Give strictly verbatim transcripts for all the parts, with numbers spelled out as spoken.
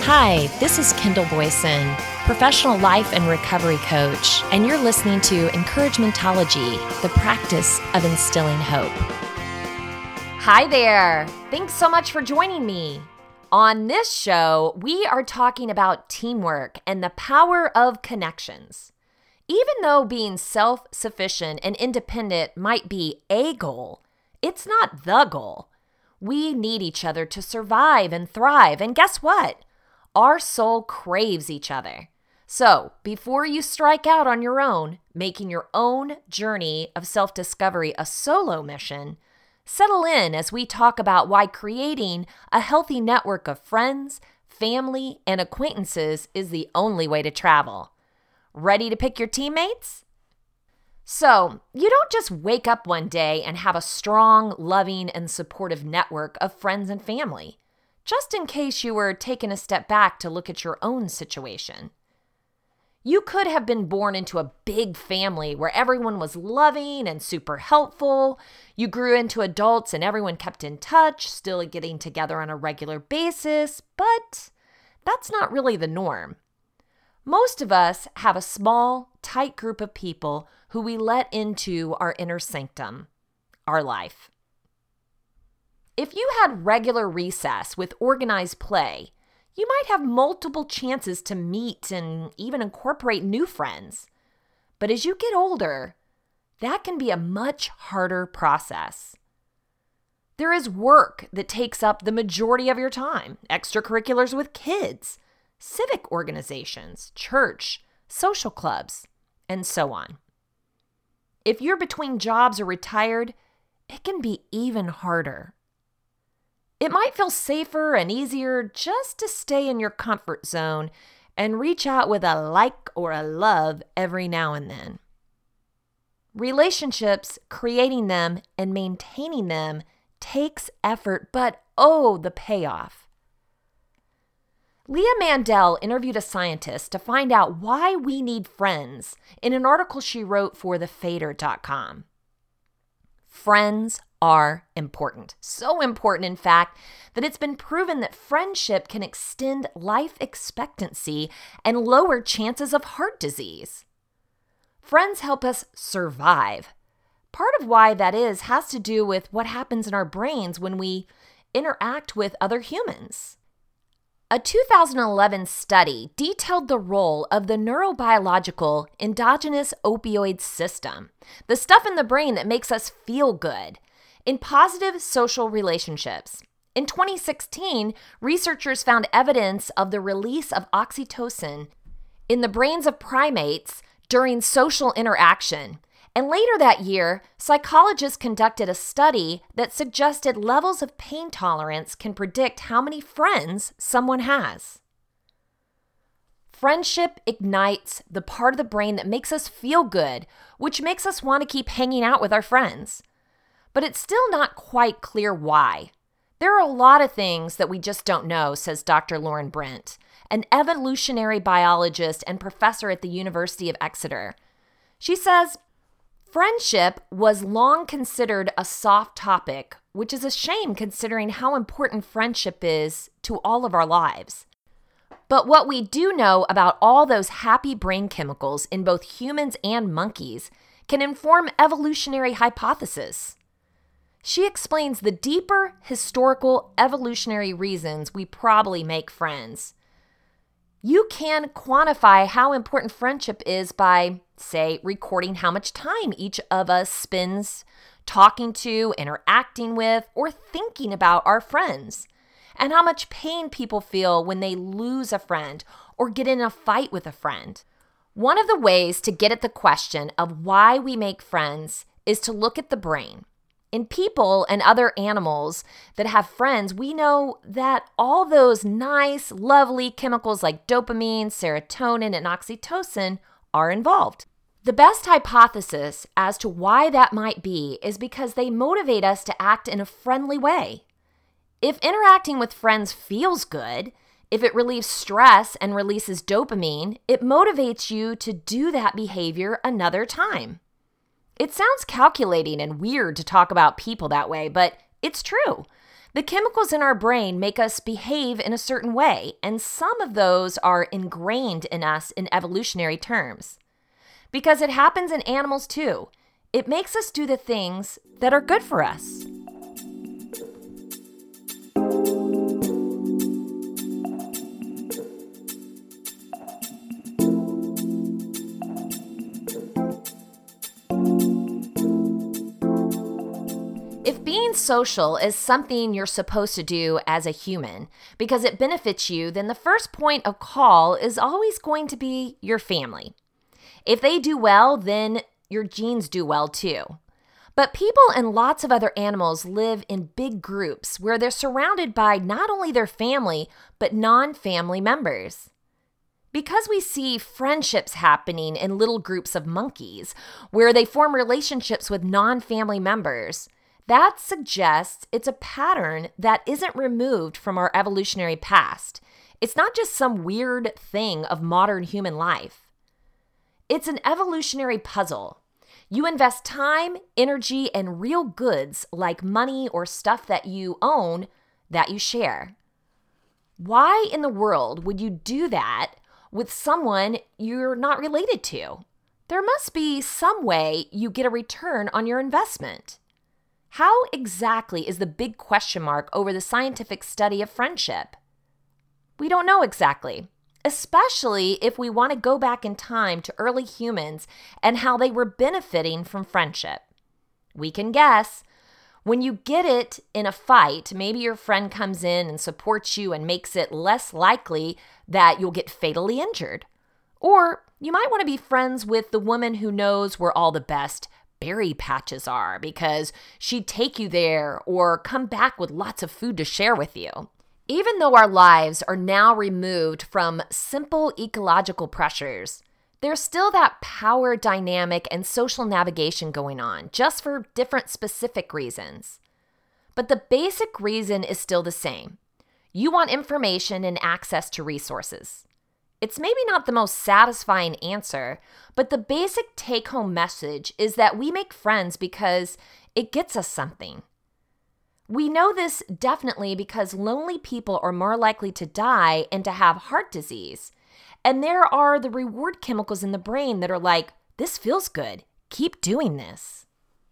Hi, this is Kendall Boyson, professional life and recovery coach, and you're listening to Encouragementology, the practice of instilling hope. Hi there. Thanks so much for joining me. On this show, we are talking about teamwork and the power of connections. Even though being self-sufficient and independent might be a goal, it's not the goal. We need each other to survive and thrive, and guess what? Our soul craves each other. So, before you strike out on your own, making your own journey of self-discovery a solo mission, settle in as we talk about why creating a healthy network of friends, family, and acquaintances is the only way to travel. Ready to pick your teammates? So, you don't just wake up one day and have a strong, loving, and supportive network of friends and family, just in case you were taking a step back to look at your own situation. You could have been born into a big family where everyone was loving and super helpful. You grew into adults and everyone kept in touch, still getting together on a regular basis, but that's not really the norm. Most of us have a small, tight group of people who we let into our inner sanctum, our life. If you had regular recess with organized play, you might have multiple chances to meet and even incorporate new friends. But as you get older, that can be a much harder process. There is work that takes up the majority of your time, extracurriculars with kids, civic organizations, church, social clubs, and so on. If you're between jobs or retired, it can be even harder. It might feel safer and easier just to stay in your comfort zone and reach out with a like or a love every now and then. Relationships, creating them and maintaining them takes effort, but oh, the payoff. Leah Mandel interviewed a scientist to find out why we need friends in an article she wrote for the fader dot com. Friends are important. So important, in fact, that it's been proven that friendship can extend life expectancy and lower chances of heart disease. Friends help us survive. Part of why that is has to do with what happens in our brains when we interact with other humans. A two thousand eleven study detailed the role of the neurobiological endogenous opioid system, the stuff in the brain that makes us feel good, in positive social relationships. In twenty sixteen, researchers found evidence of the release of oxytocin in the brains of primates during social interaction. And later that year, psychologists conducted a study that suggested levels of pain tolerance can predict how many friends someone has. Friendship ignites the part of the brain that makes us feel good, which makes us want to keep hanging out with our friends. But it's still not quite clear why. There are a lot of things that we just don't know, says Doctor Lauren Brent, an evolutionary biologist and professor at the University of Exeter. She says, friendship was long considered a soft topic, which is a shame considering how important friendship is to all of our lives. But what we do know about all those happy brain chemicals in both humans and monkeys can inform evolutionary hypotheses. She explains the deeper historical evolutionary reasons we probably make friends. You can quantify how important friendship is by, say, recording how much time each of us spends talking to, interacting with, or thinking about our friends, and how much pain people feel when they lose a friend or get in a fight with a friend. One of the ways to get at the question of why we make friends is to look at the brain. In people and other animals that have friends, we know that all those nice, lovely chemicals like dopamine, serotonin, and oxytocin are involved. The best hypothesis as to why that might be is because they motivate us to act in a friendly way. If interacting with friends feels good, if it relieves stress and releases dopamine, it motivates you to do that behavior another time. It sounds calculating and weird to talk about people that way, but it's true. The chemicals in our brain make us behave in a certain way, and some of those are ingrained in us in evolutionary terms. Because it happens in animals too. It makes us do the things that are good for us. If being social is something you're supposed to do as a human because it benefits you, then the first point of call is always going to be your family. If they do well, then your genes do well too. But people and lots of other animals live in big groups where they're surrounded by not only their family, but non-family members. Because we see friendships happening in little groups of monkeys where they form relationships with non-family members, that suggests it's a pattern that isn't removed from our evolutionary past. It's not just some weird thing of modern human life. It's an evolutionary puzzle. You invest time, energy, and real goods like money or stuff that you own that you share. Why in the world would you do that with someone you're not related to? There must be some way you get a return on your investment. How exactly is the big question mark over the scientific study of friendship? We don't know exactly, especially if we want to go back in time to early humans and how they were benefiting from friendship. We can guess. When you get it in a fight, maybe your friend comes in and supports you and makes it less likely that you'll get fatally injured. Or you might want to be friends with the woman who knows where all the best berry patches are because she'd take you there or come back with lots of food to share with you. Even though our lives are now removed from simple ecological pressures, there's still that power dynamic and social navigation going on, just for different specific reasons. But the basic reason is still the same. You want information and access to resources. It's maybe not the most satisfying answer, but the basic take-home message is that we make friends because it gets us something. We know this definitely because lonely people are more likely to die and to have heart disease. And there are the reward chemicals in the brain that are like, this feels good, keep doing this.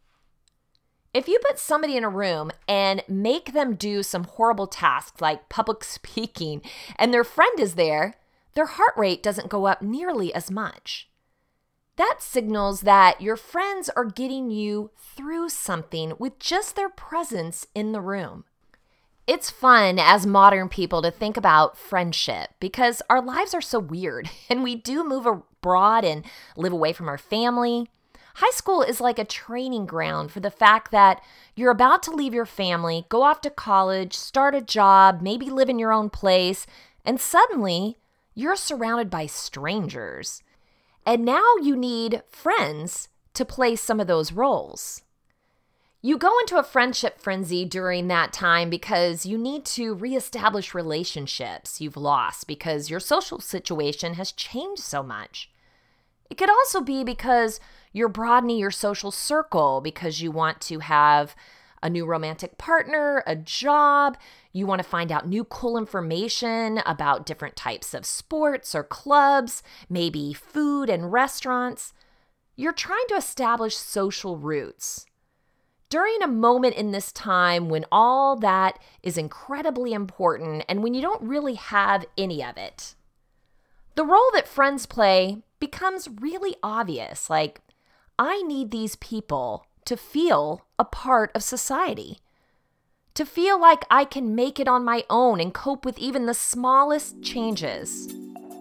If you put somebody in a room and make them do some horrible tasks like public speaking and their friend is there, their heart rate doesn't go up nearly as much. That signals that your friends are getting you through something with just their presence in the room. It's fun as modern people to think about friendship because our lives are so weird and we do move abroad and live away from our family. High school is like a training ground for the fact that you're about to leave your family, go off to college, start a job, maybe live in your own place, and suddenly you're surrounded by strangers. And now you need friends to play some of those roles. You go into a friendship frenzy during that time because you need to reestablish relationships you've lost because your social situation has changed so much. It could also be because you're broadening your social circle because you want to have a new romantic partner, a job. You want to find out new cool information about different types of sports or clubs, maybe food and restaurants. You're trying to establish social roots. During a moment in this time when all that is incredibly important and when you don't really have any of it, the role that friends play becomes really obvious. Like, I need these people to feel a part of society, to feel like I can make it on my own and cope with even the smallest changes.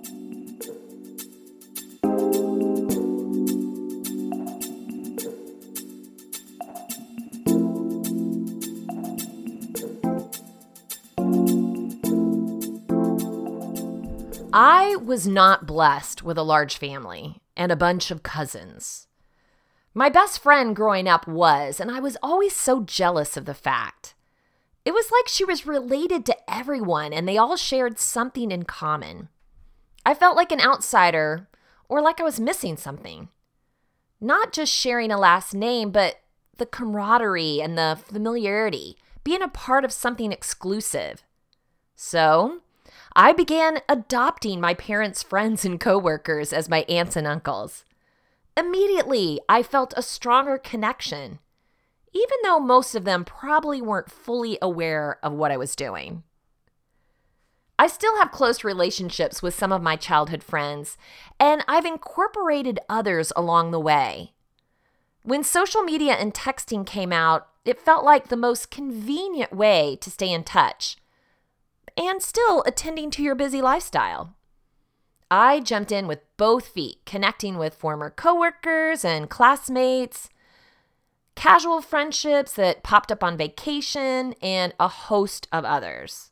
I was not blessed with a large family and a bunch of cousins. My best friend growing up was, and I was always so jealous of the fact. It was like she was related to everyone and they all shared something in common. I felt like an outsider or like I was missing something. Not just sharing a last name, but the camaraderie and the familiarity being a part of something exclusive. So I began adopting my parents' friends and coworkers as my aunts and uncles. Immediately, I felt a stronger connection, even though most of them probably weren't fully aware of what I was doing. I still have close relationships with some of my childhood friends, and I've incorporated others along the way. When social media and texting came out, it felt like the most convenient way to stay in touch and still attending to your busy lifestyle. I jumped in with both feet, connecting with former coworkers and classmates, casual friendships that popped up on vacation, and a host of others.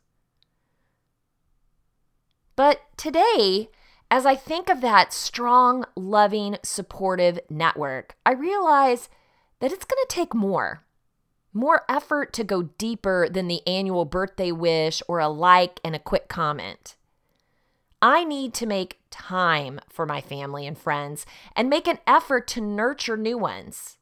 But today, as I think of that strong, loving, supportive network, I realize that it's going to take more. More effort to go deeper than the annual birthday wish or a like and a quick comment. I need to make time for my family and friends and make an effort to nurture new ones.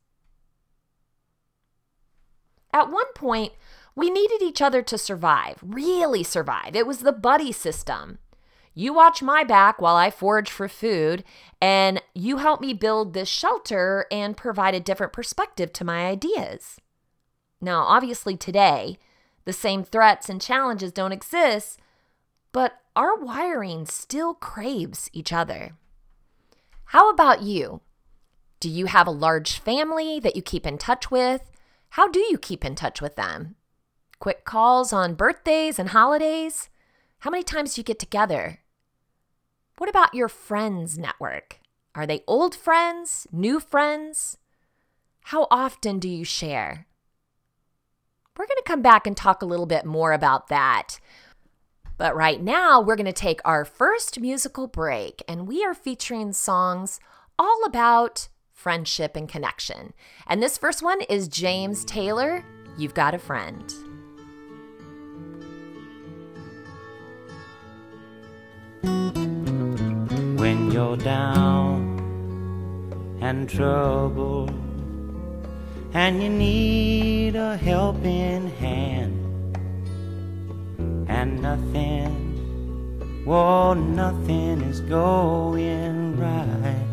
At one point, we needed each other to survive, really survive. It was the buddy system. You watch my back while I forage for food, and you help me build this shelter and provide a different perspective to my ideas. Now, obviously today, the same threats and challenges don't exist, but our wiring still craves each other. How about you? Do you have a large family that you keep in touch with? How do you keep in touch with them? Quick calls on birthdays and holidays? How many times do you get together? What about your friends network? Are they old friends, new friends? How often do you share? We're going to come back and talk a little bit more about that. But right now, we're going to take our first musical break, and we are featuring songs all about friendship and connection. And this first one is James Taylor, You've Got a Friend. When you're down and troubled and you need a helping hand, and nothing, whoa, nothing is going right.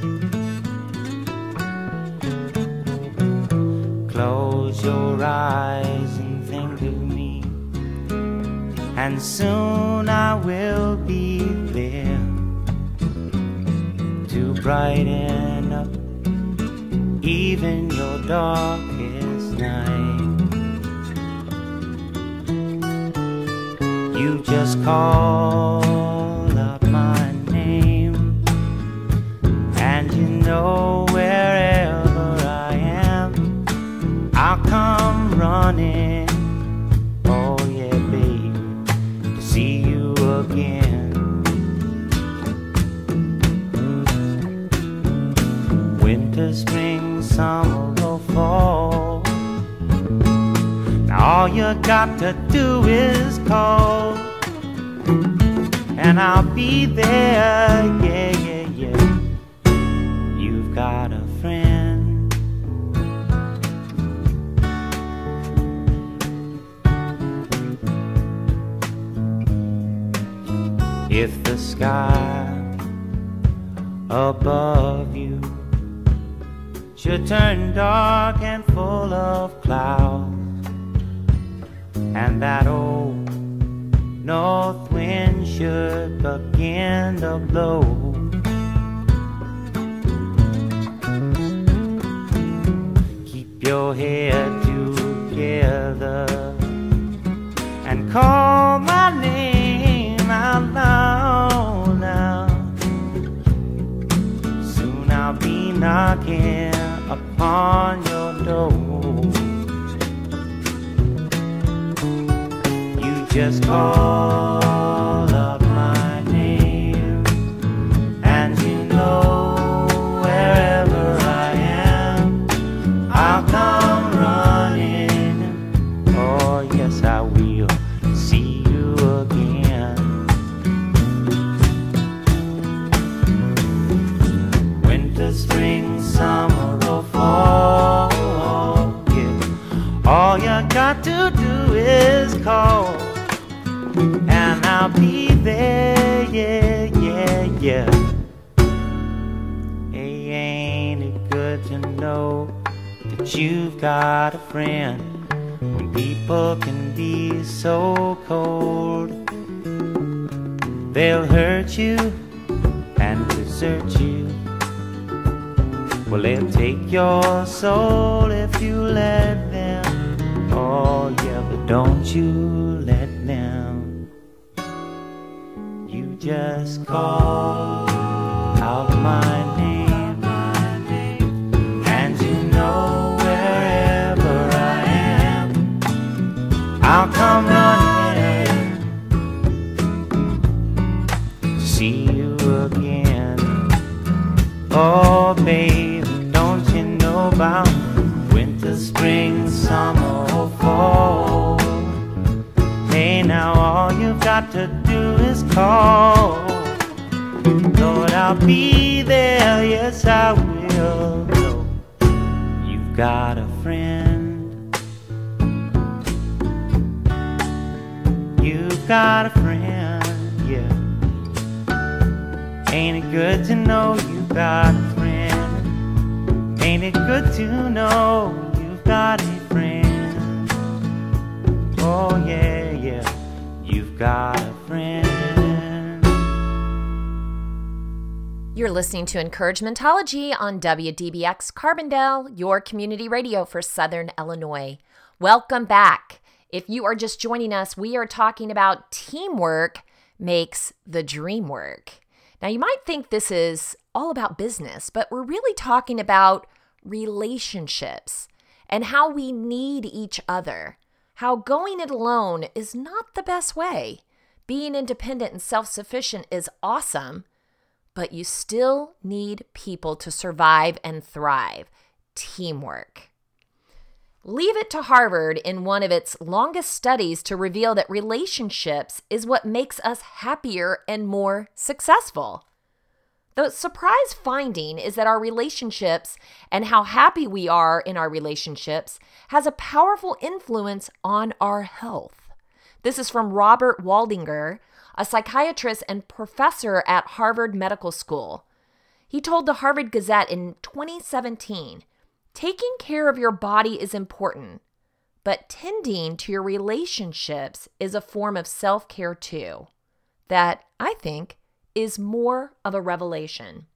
Close your eyes and think of me, and soon I will be there to brighten up even your darkest night. You just call up my name, and you know wherever I am, I'll come running. Oh yeah, babe, to see you again. Winter, spring, summer, or fall, now all you got to do is call, and I'll be there, yeah, yeah, yeah. You've got a friend. If the sky above you should turn dark and full of clouds, and that old north wind should begin to blow, keep your head together and call my name out loud now. Soon I'll be knocking upon your door. You just call up my name, and you know wherever I am, I'll come running. Oh yes, I will see you again. Winter, spring, summer, or fall, yeah, all you got to do and I'll be there, yeah, yeah, yeah. Hey, ain't it good to know that you've got a friend when people can be so cold? They'll hurt you and desert you. Well, they'll take your soul if you let them. Oh yeah, but don't you let them. You just call out my name, and you know wherever I am, I'll come running to see you again. Oh baby, don't you know about winter, spring, summer, or fall? Hey, now all you've got to do is call. Lord, I'll be there, yes I will. Know you've got a friend. You've got a friend, yeah. Ain't it good to know you've got a friend? Ain't it good to know you've got a friend? Oh yeah, yeah, you've got a friend. You're listening to Encouragementology on W D B X Carbondale, your community radio for Southern Illinois. Welcome back. If you are just joining us, we are talking about teamwork makes the dream work. Now, you might think this is all about business, but we're really talking about relationships and how we need each other, how going it alone is not the best way. Being independent and self-sufficient is awesome, but you still need people to survive and thrive. Teamwork. Leave it to Harvard in one of its longest studies to reveal that relationships is what makes us happier and more successful. The surprise finding is that our relationships and how happy we are in our relationships has a powerful influence on our health. This is from Robert Waldinger, a psychiatrist and professor at Harvard Medical School. He told the Harvard Gazette in twenty seventeen, "Taking care of your body is important, but tending to your relationships is a form of self-care too." That, I think, is more of a revelation.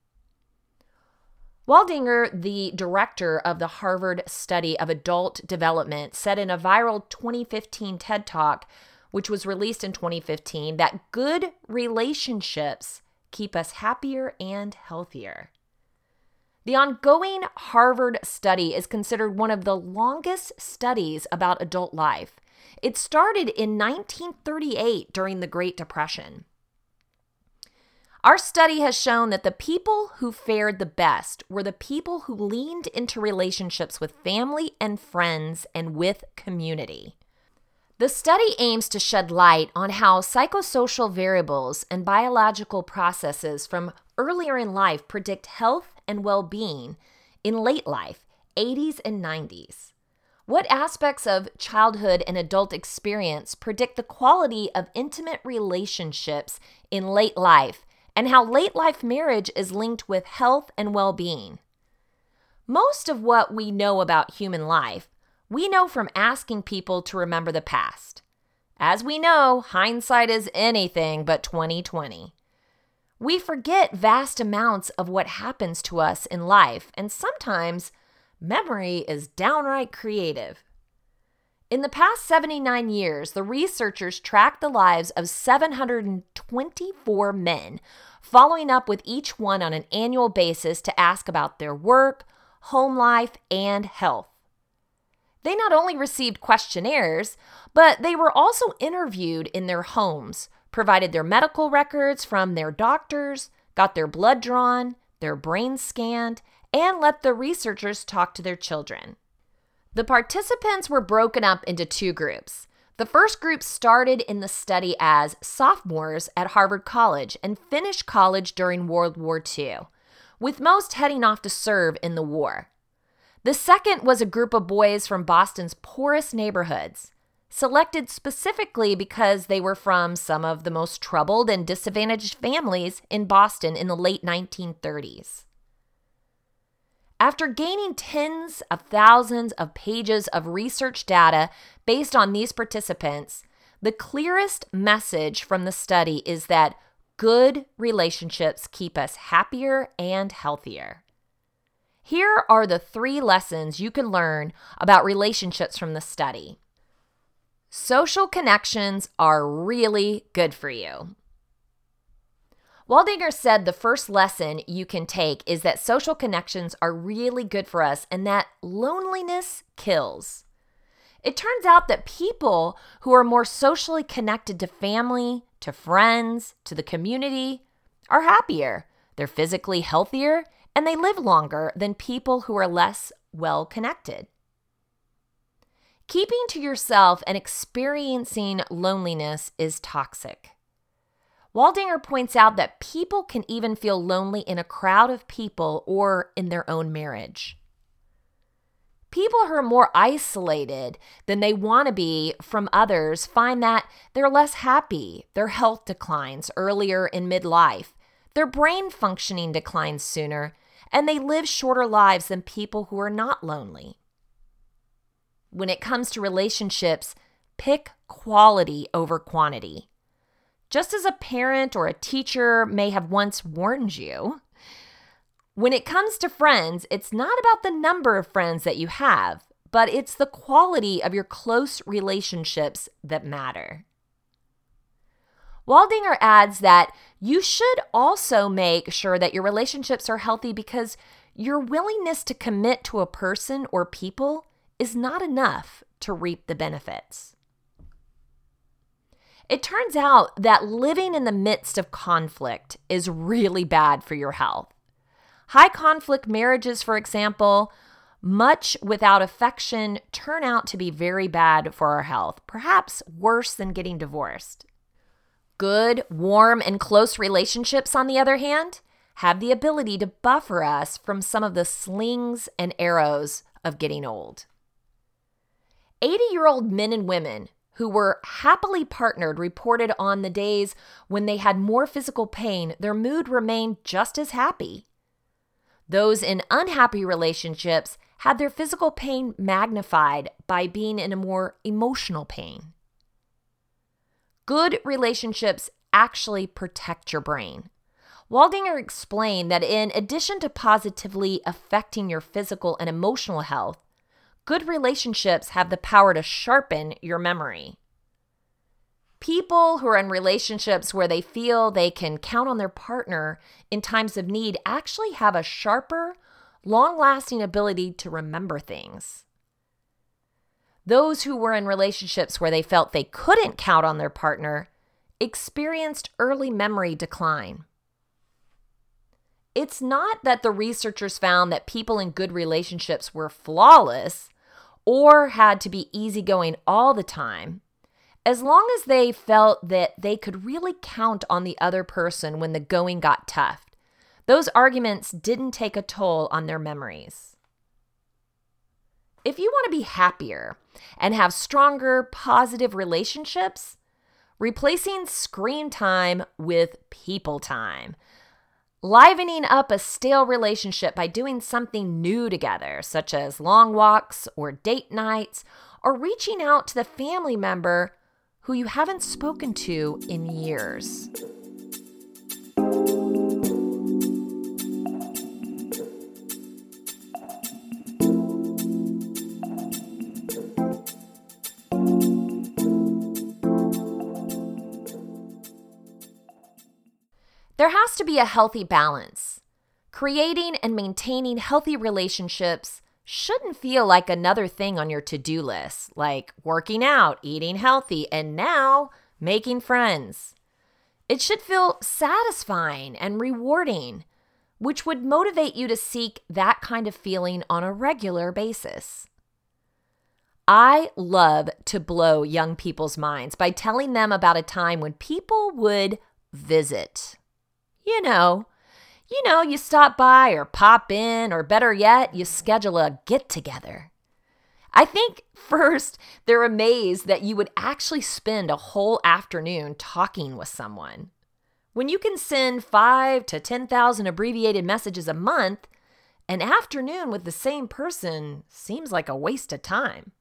Waldinger, the director of the Harvard Study of Adult Development, said in a viral twenty fifteen TED Talk, which was released in twenty fifteen, that good relationships keep us happier and healthier. The ongoing Harvard study is considered one of the longest studies about adult life. It started in nineteen thirty-eight during the Great Depression. Our study has shown that the people who fared the best were the people who leaned into relationships with family and friends and with community. The study aims to shed light on how psychosocial variables and biological processes from earlier in life predict health and well-being in late life, eighties and nineties. What aspects of childhood and adult experience predict the quality of intimate relationships in late life, and how late life marriage is linked with health and well-being? Most of what we know about human life, we know from asking people to remember the past. As we know, hindsight is anything but twenty twenty. We forget vast amounts of what happens to us in life, and sometimes memory is downright creative. In the past seventy-nine years, the researchers tracked the lives of seven hundred twenty-four men, following up with each one on an annual basis to ask about their work, home life, and health. They not only received questionnaires, but they were also interviewed in their homes, provided their medical records from their doctors, got their blood drawn, their brains scanned, and let the researchers talk to their children. The participants were broken up into two groups. The first group started in the study as sophomores at Harvard College and finished college during World War Two, with most heading off to serve in the war. The second was a group of boys from Boston's poorest neighborhoods. selected specifically because they were from some of the most troubled and disadvantaged families in Boston in the late nineteen thirties. After gaining tens of thousands of pages of research data based on these participants, the clearest message from the study is that good relationships keep us happier and healthier. Here are the three lessons you can learn about relationships from the study. Social connections are really good for you. Waldinger said the first lesson you can take is that social connections are really good for us and that loneliness kills. It turns out that people who are more socially connected to family, to friends, to the community are happier. They're physically healthier and they live longer than people who are less well connected. Keeping to yourself and experiencing loneliness is toxic. Waldinger points out that people can even feel lonely in a crowd of people or in their own marriage. People who are more isolated than they want to be from others find that they're less happy, their health declines earlier in midlife, their brain functioning declines sooner, and they live shorter lives than people who are not lonely. When it comes to relationships, pick quality over quantity. Just as a parent or a teacher may have once warned you, when it comes to friends, it's not about the number of friends that you have, but it's the quality of your close relationships that matter. Waldinger adds that you should also make sure that your relationships are healthy because your willingness to commit to a person or people is not enough to reap the benefits. It turns out that living in the midst of conflict is really bad for your health. High conflict marriages, for example, much without affection, turn out to be very bad for our health, perhaps worse than getting divorced. Good, warm, and close relationships, on the other hand, have the ability to buffer us from some of the slings and arrows of getting old. eighty-year-old men and women who were happily partnered reported on the days when they had more physical pain, their mood remained just as happy. Those in unhappy relationships had their physical pain magnified by being in a more emotional pain. Good relationships actually protect your brain. Waldinger explained that in addition to positively affecting your physical and emotional health, good relationships have the power to sharpen your memory. People who are in relationships where they feel they can count on their partner in times of need actually have a sharper, long-lasting ability to remember things. Those who were in relationships where they felt they couldn't count on their partner experienced early memory decline. It's not that the researchers found that people in good relationships were flawless or had to be easygoing all the time. As long as they felt that they could really count on the other person when the going got tough, those arguments didn't take a toll on their memories. If you want to be happier and have stronger, positive relationships, replacing screen time with people time, livening up a stale relationship by doing something new together, such as long walks or date nights, or reaching out to the family member who you haven't spoken to in years. There has to be a healthy balance. Creating and maintaining healthy relationships shouldn't feel like another thing on your to-do list, like working out, eating healthy, and now making friends. It should feel satisfying and rewarding, which would motivate you to seek that kind of feeling on a regular basis. I love to blow young people's minds by telling them about a time when people would visit. You know, You know, you stop by or pop in, or better yet, you schedule a get-together. I think first they're amazed that you would actually spend a whole afternoon talking with someone. When you can send five to ten thousand abbreviated messages a month, an afternoon with the same person seems like a waste of time.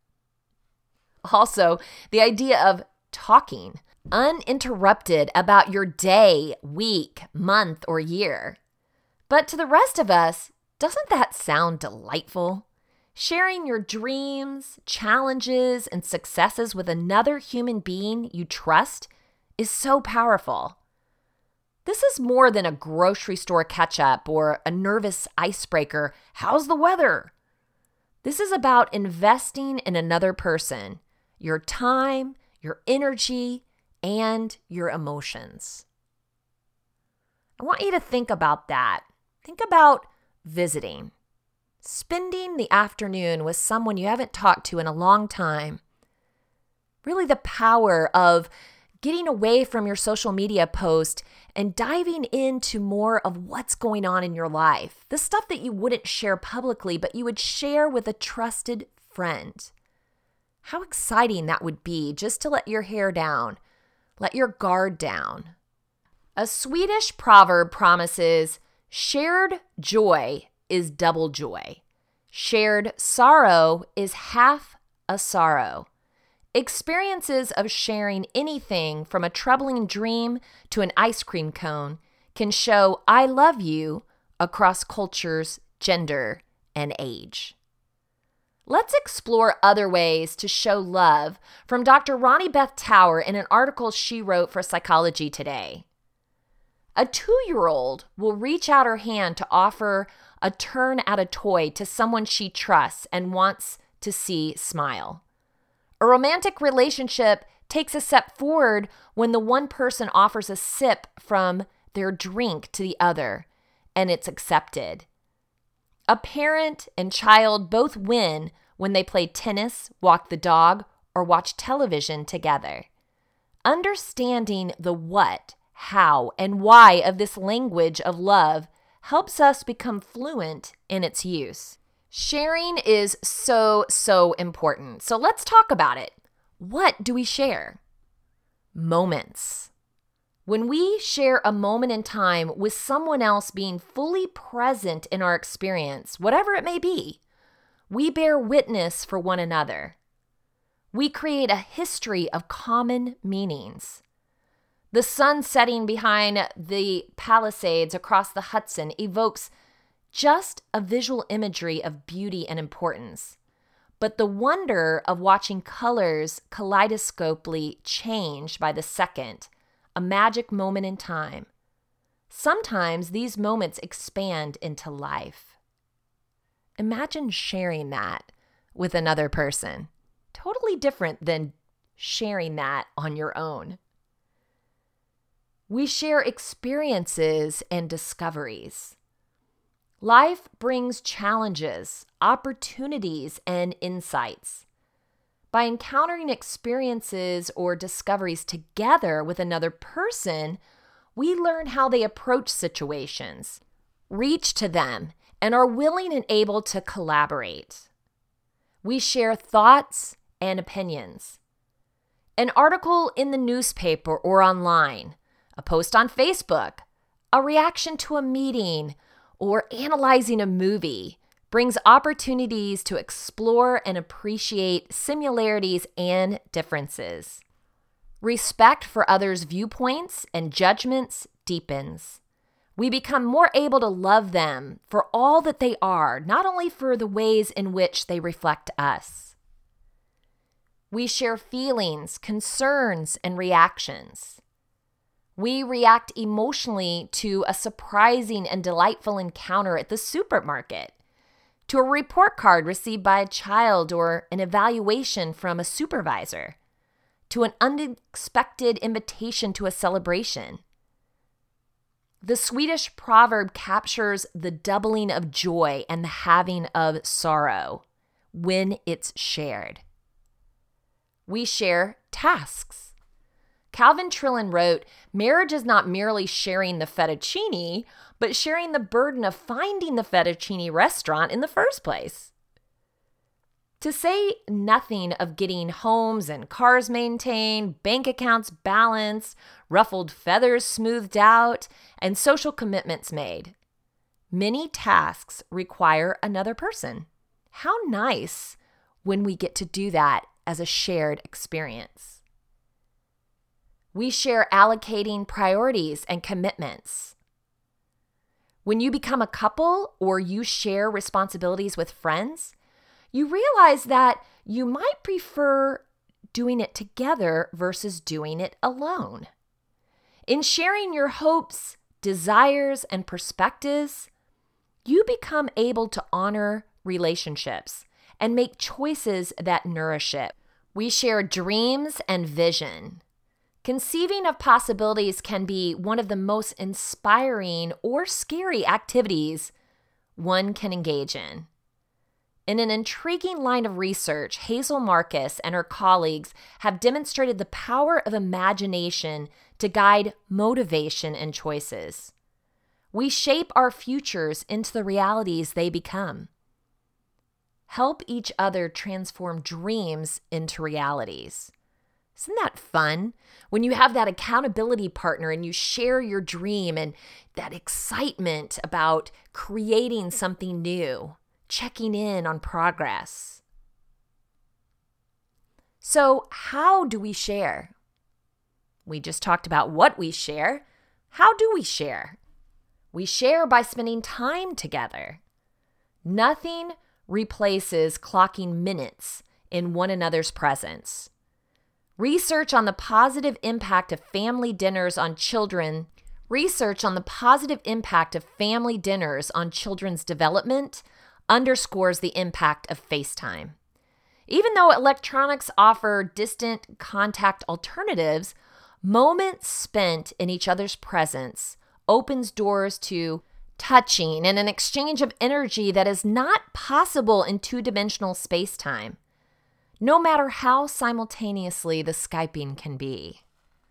Also, the idea of talking uninterrupted about your day, week, month, or year. But to the rest of us, doesn't that sound delightful? Sharing your dreams, challenges, and successes with another human being you trust is so powerful. This is more than a grocery store catch-up or a nervous icebreaker, how's the weather? This is about investing in another person, your time, your energy, and your emotions. I want you to think about that. Think about visiting. Spending the afternoon with someone you haven't talked to in a long time. Really the power of getting away from your social media post and diving into more of what's going on in your life. The stuff that you wouldn't share publicly, but you would share with a trusted friend. How exciting that would be just to let your hair down, let your guard down. A Swedish proverb promises, shared joy is double joy. Shared sorrow is half a sorrow. Experiences of sharing anything from a troubling dream to an ice cream cone can show I love you across cultures, gender, and age. Let's explore other ways to show love from Doctor Ronnie Beth Tower in an article she wrote for Psychology Today. A two-year-old will reach out her hand to offer a turn at a toy to someone she trusts and wants to see smile. A romantic relationship takes a step forward when the one person offers a sip from their drink to the other, and it's accepted. A parent and child both win when they play tennis, walk the dog, or watch television together. Understanding the what, how, and why of this language of love helps us become fluent in its use. Sharing is so, so important. So let's talk about it. What do we share? Moments. When we share a moment in time with someone else being fully present in our experience, whatever it may be, we bear witness for one another. We create a history of common meanings. The sun setting behind the Palisades across the Hudson evokes just a visual imagery of beauty and importance. But the wonder of watching colors kaleidoscopically change by the second, a magic moment in time. Sometimes these moments expand into life. Imagine sharing that with another person. Totally different than sharing that on your own. We share experiences and discoveries. Life brings challenges, opportunities, and insights. By encountering experiences or discoveries together with another person, we learn how they approach situations, reach to them, and are willing and able to collaborate. We share thoughts and opinions. An article in the newspaper or online, a post on Facebook, a reaction to a meeting, or analyzing a movie brings opportunities to explore and appreciate similarities and differences. Respect for others' viewpoints and judgments deepens. We become more able to love them for all that they are, not only for the ways in which they reflect us. We share feelings, concerns, and reactions. We react emotionally to a surprising and delightful encounter at the supermarket, to a report card received by a child or an evaluation from a supervisor, to an unexpected invitation to a celebration. The Swedish proverb captures the doubling of joy and the halving of sorrow when it's shared. We share tasks. Calvin Trillin wrote, marriage is not merely sharing the fettuccine, but sharing the burden of finding the fettuccine restaurant in the first place. To say nothing of getting homes and cars maintained, bank accounts balanced, ruffled feathers smoothed out, and social commitments made. Many tasks require another person. How nice when we get to do that as a shared experience. We share allocating priorities and commitments. When you become a couple or you share responsibilities with friends, you realize that you might prefer doing it together versus doing it alone. In sharing your hopes, desires, and perspectives, you become able to honor relationships and make choices that nourish it. We share dreams and vision. Conceiving of possibilities can be one of the most inspiring or scary activities one can engage in. In an intriguing line of research, Hazel Marcus and her colleagues have demonstrated the power of imagination to guide motivation and choices. We shape our futures into the realities they become. Help each other transform dreams into realities. Isn't that fun? When you have that accountability partner and you share your dream and that excitement about creating something new, checking in on progress. So, how do we share? We just talked about what we share. How do we share? We share by spending time together. Nothing replaces clocking minutes in one another's presence. Research on the positive impact of family dinners on children, research on the positive impact of family dinners on children's development underscores the impact of FaceTime. Even though electronics offer distant contact alternatives, moments spent in each other's presence opens doors to touching and an exchange of energy that is not possible in two-dimensional space-time, no matter how simultaneously the Skyping can be.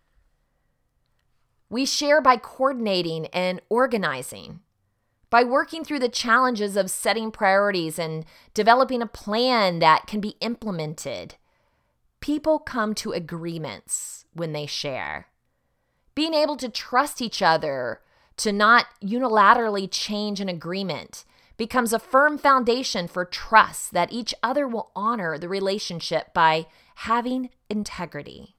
We share by coordinating and organizing, by working through the challenges of setting priorities and developing a plan that can be implemented. People come to agreements when they share. Being able to trust each other, to not unilaterally change an agreement, becomes a firm foundation for trust that each other will honor the relationship by having integrity.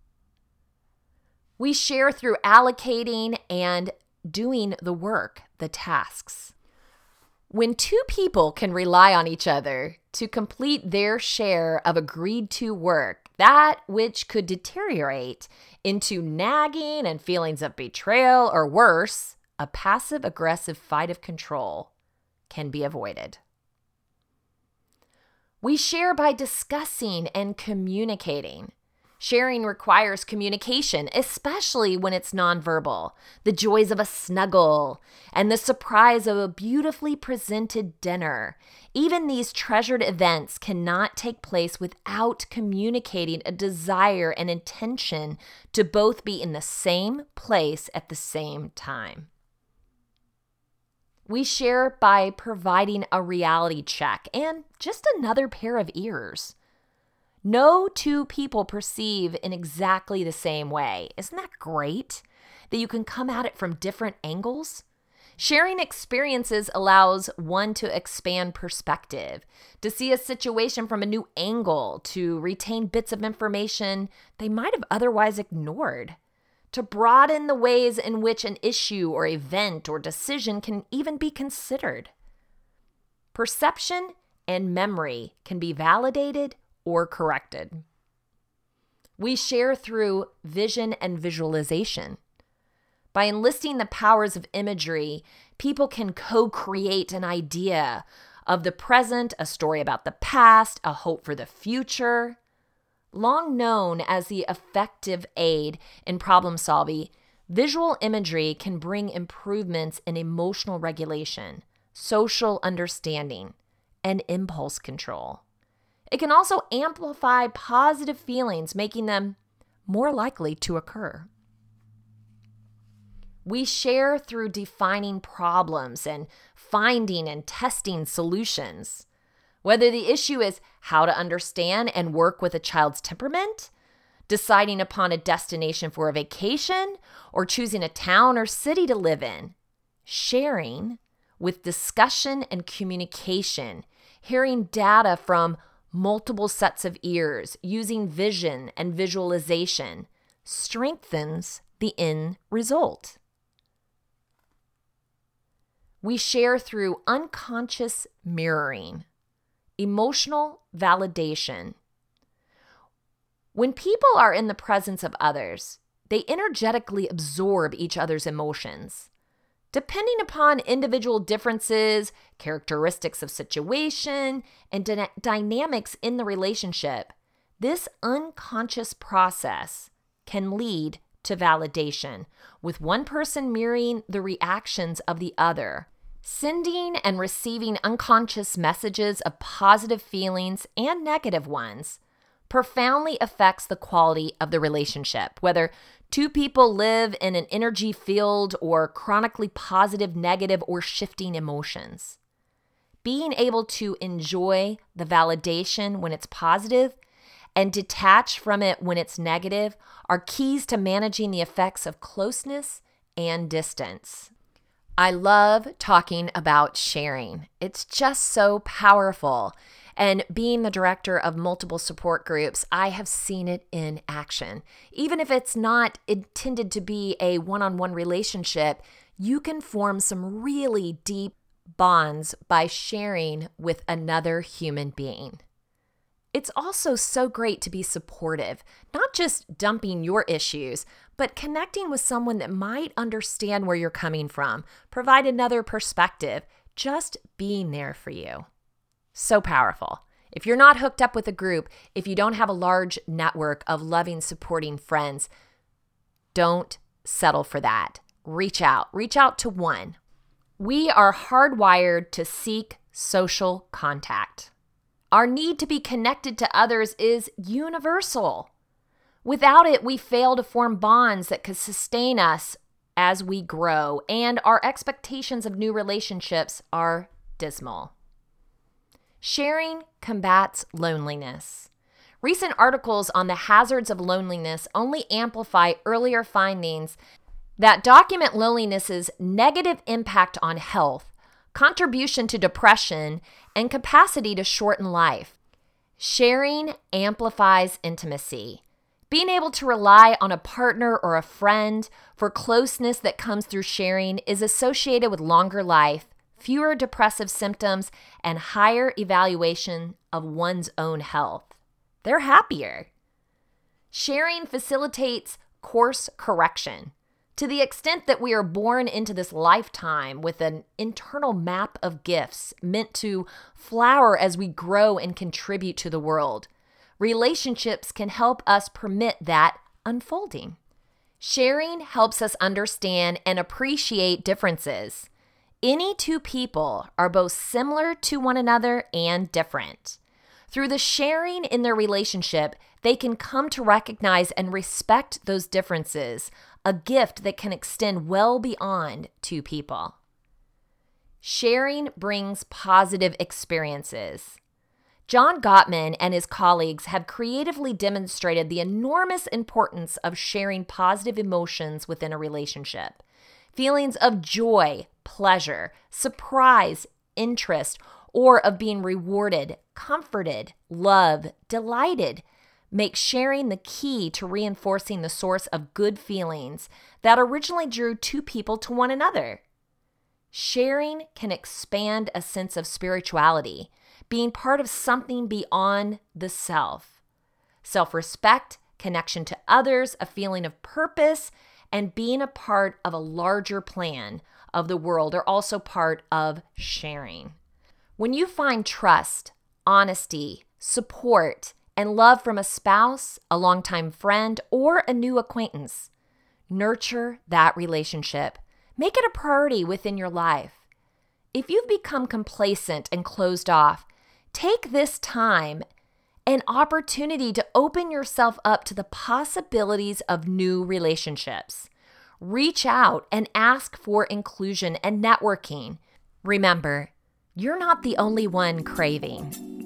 We share through allocating and doing the work, the tasks. When two people can rely on each other to complete their share of agreed to work, that which could deteriorate into nagging and feelings of betrayal, or worse, a passive-aggressive fight of control, can be avoided. We share by discussing and communicating. Sharing requires communication, especially when it's nonverbal. The joys of a snuggle and the surprise of a beautifully presented dinner. Even these treasured events cannot take place without communicating a desire and intention to both be in the same place at the same time. We share by providing a reality check and just another pair of ears. No two people perceive in exactly the same way. Isn't that great? That you can come at it from different angles? Sharing experiences allows one to expand perspective, to see a situation from a new angle, to retain bits of information they might have otherwise ignored, to broaden the ways in which an issue or event or decision can even be considered. Perception and memory can be validated or corrected. We share through vision and visualization. By enlisting the powers of imagery, people can co-create an idea of the present, a story about the past, a hope for the future. Long known as the effective aid in problem solving, visual imagery can bring improvements in emotional regulation, social understanding, and impulse control. It can also amplify positive feelings, making them more likely to occur. We share through defining problems and finding and testing solutions. Whether the issue is how to understand and work with a child's temperament, deciding upon a destination for a vacation, or choosing a town or city to live in, sharing with discussion and communication, hearing data from multiple sets of ears, using vision and visualization, strengthens the end result. We share through unconscious mirroring, emotional validation. When people are in the presence of others, they energetically absorb each other's emotions. Depending upon individual differences, characteristics of situation, and dy- dynamics in the relationship, this unconscious process can lead to validation, with one person mirroring the reactions of the other, sending and receiving unconscious messages of positive feelings and negative ones profoundly affects the quality of the relationship, whether two people live in an energy-filled or chronically positive, negative, or shifting emotions. Being able to enjoy the validation when it's positive and detach from it when it's negative are keys to managing the effects of closeness and distance. I love talking about sharing. It's just so powerful. And being the director of multiple support groups, I have seen it in action. Even if it's not intended to be a one-on-one relationship, you can form some really deep bonds by sharing with another human being. It's also so great to be supportive, not just dumping your issues, but connecting with someone that might understand where you're coming from, provide another perspective, just being there for you. So powerful. If you're not hooked up with a group, if you don't have a large network of loving, supporting friends, don't settle for that. Reach out. Reach out to one. We are hardwired to seek social contact. Our need to be connected to others is universal. Without it, we fail to form bonds that could sustain us as we grow, and our expectations of new relationships are dismal. Sharing combats loneliness. Recent articles on the hazards of loneliness only amplify earlier findings that document loneliness's negative impact on health, contribution to depression, and capacity to shorten life. Sharing amplifies intimacy. Being able to rely on a partner or a friend for closeness that comes through sharing is associated with longer life, fewer depressive symptoms, and higher evaluation of one's own health. They're happier. Sharing facilitates course correction. To the extent that we are born into this lifetime with an internal map of gifts meant to flower as we grow and contribute to the world, relationships can help us permit that unfolding. Sharing helps us understand and appreciate differences. Any two people are both similar to one another and different. Through the sharing in their relationship, they can come to recognize and respect those differences, a gift that can extend well beyond two people. Sharing brings positive experiences. John Gottman and his colleagues have creatively demonstrated the enormous importance of sharing positive emotions within a relationship. Feelings of joy, pleasure, surprise, interest, or of being rewarded, comforted, loved, delighted, make sharing the key to reinforcing the source of good feelings that originally drew two people to one another. Sharing can expand a sense of spirituality, being part of something beyond the self. Self-respect, connection to others, a feeling of purpose, and being a part of a larger plan of the world are also part of sharing. When you find trust, honesty, support, and love from a spouse, a longtime friend, or a new acquaintance, nurture that relationship. Make it a priority within your life. If you've become complacent and closed off, take this time, an opportunity to open yourself up to the possibilities of new relationships. Reach out and ask for inclusion and networking. Remember, you're not the only one craving.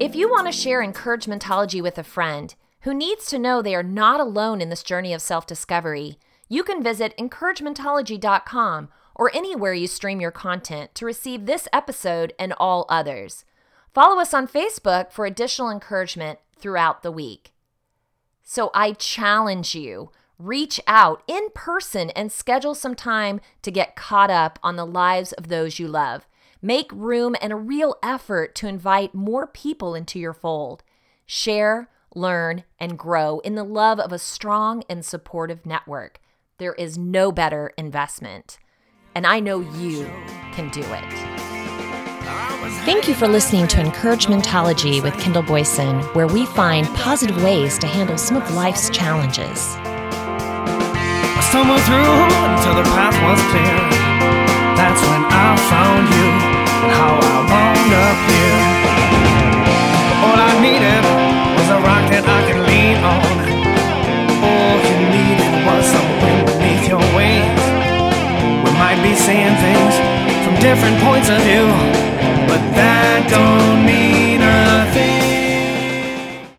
If you want to share encouragementology with a friend who needs to know they are not alone in this journey of self-discovery, you can visit encouragementology dot com or anywhere you stream your content to receive this episode and all others. Follow us on Facebook for additional encouragement throughout the week. So I challenge you, reach out in person and schedule some time to get caught up on the lives of those you love. Make room and a real effort to invite more people into your fold. Share, learn, and grow in the love of a strong and supportive network. There is no better investment. And I know you can do it. Thank you for listening to Encouragementology with Kendall Boyson, where we find positive ways to handle some of life's challenges. I stumbled through until the path was clear. That's when I found you and how I wound up here. All I needed was a rock that I could lean on. All you needed was some wind beneath your wings. We might be saying things from different points of view, but that don't mean